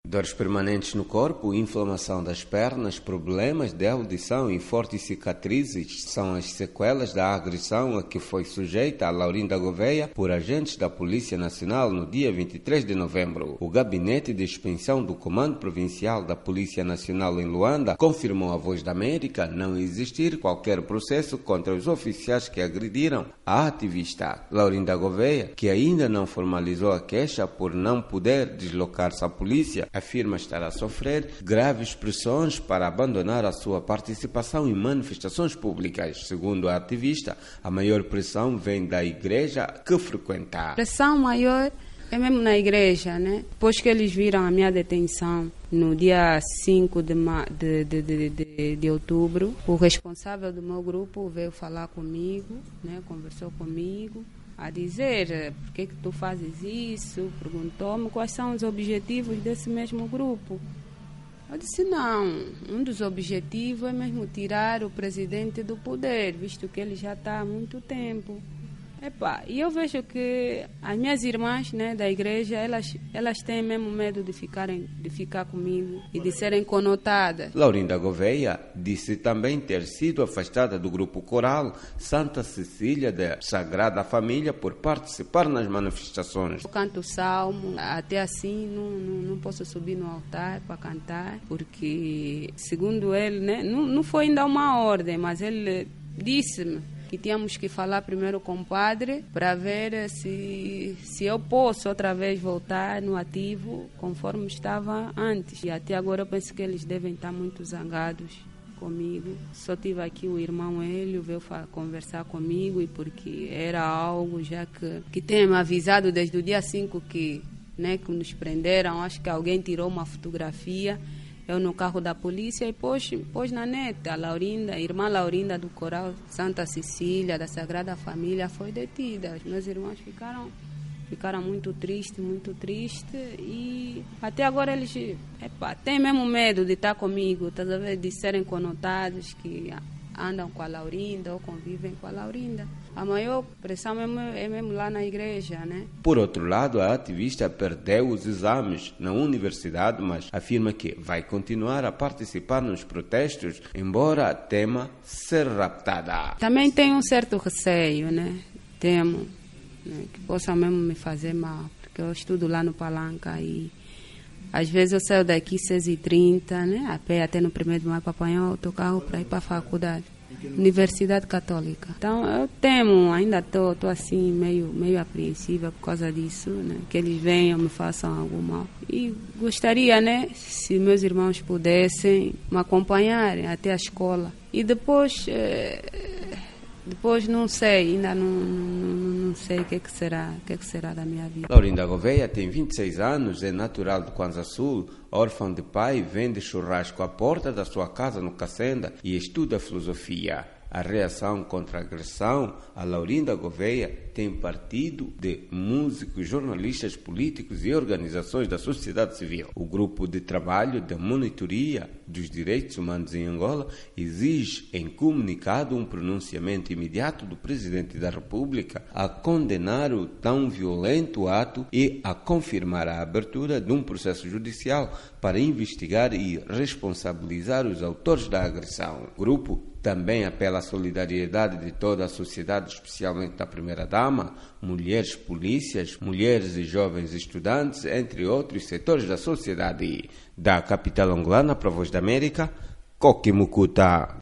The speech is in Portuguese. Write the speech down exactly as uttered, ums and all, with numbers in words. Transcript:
Dores permanentes no corpo, inflamação das pernas, problemas de audição e fortes cicatrizes são as sequelas da agressão a que foi sujeita a Laurinda Gouveia por agentes da Polícia Nacional no dia vinte e três de novembro. O Gabinete de Expensão do Comando Provincial da Polícia Nacional em Luanda confirmou à Voz da América não existir qualquer processo contra os oficiais que agrediram a ativista. Laurinda Gouveia, que ainda não formalizou a queixa por não poder deslocar-se à polícia, afirma estar a sofrer graves pressões para abandonar a sua participação em manifestações públicas. Segundo a ativista, a maior pressão vem da igreja que frequenta. A pressão maior é mesmo na igreja, né? Depois que eles viram a minha detenção no dia cinco de, de, de, de, de, de outubro, o responsável do meu grupo veio falar comigo, né? Conversou comigo, a dizer, por que que tu fazes isso? Perguntou-me quais são os objetivos desse mesmo grupo. Eu disse, não, um dos objetivos é mesmo tirar o presidente do poder, visto que ele já está há muito tempo. Epá, e eu vejo que as minhas irmãs, né, da igreja, elas, elas têm mesmo medo de, ficarem, de ficar comigo e de serem conotadas. Laurinda Gouveia disse também ter sido afastada do grupo coral Santa Cecília da Sagrada Família por participar nas manifestações. Eu canto salmo, até assim não, não, não posso subir no altar para cantar, porque, segundo ele, né, não, não foi ainda uma ordem, mas ele disse-me que tínhamos que falar primeiro com o padre para ver se, se eu posso outra vez voltar no ativo conforme estava antes. E até agora eu penso que eles devem estar muito zangados comigo. Só tive aqui o irmão Hélio, veio conversar comigo, e porque era algo já que, que tem me avisado desde o dia cinco que, né, que nos prenderam. Acho que alguém tirou uma fotografia eu no carro da polícia e pôs, pôs na net. A Laurinda, a irmã Laurinda do Coral Santa Cecília, da Sagrada Família, foi detida. Os meus irmãos ficaram, ficaram muito tristes, muito tristes. E até agora eles epa, têm mesmo medo de estar comigo, tá, de serem conotados que andam com a Laurinda ou convivem com a Laurinda. A maior pressão mesmo é mesmo lá na igreja, né? Por outro lado, a ativista perdeu os exames na universidade, mas afirma que vai continuar a participar nos protestos, embora tema ser raptada. Também tenho um certo receio, né? Temo, né, que possa mesmo me fazer mal, porque eu estudo lá no Palanca e às vezes eu saio daqui seis e trinta, né? A pé até no primeiro de maio para apanhar o outro carro para ir para a faculdade. Universidade Católica. Então eu temo, ainda estou tô, tô assim meio, meio apreensiva por causa disso, né? Que eles venham me façam algo mal. E gostaria, né, se meus irmãos pudessem me acompanharem até a escola. E depois, eh, depois não sei, ainda não, não, não sei o que, é que será, o que, é que será da minha vida. Laurinda Gouveia tem vinte e seis anos, é natural de Kwanza Sul, órfã de pai, vende churrasco à porta da sua casa no Cacenda e estuda filosofia. A reação contra a agressão a Laurinda Gouveia tem partido de músicos, jornalistas, políticos e organizações da sociedade civil. O grupo de trabalho de monitoria dos direitos humanos em Angola exige em comunicado um pronunciamento imediato do Presidente da República a condenar o tão violento ato e a confirmar a abertura de um processo judicial para investigar e responsabilizar os autores da agressão. O grupo também apela à solidariedade de toda a sociedade, especialmente da primeira-dama, mulheres polícias, mulheres e jovens estudantes, entre outros setores da sociedade. Da capital angolana para a Voz da América, Coque Mucuta.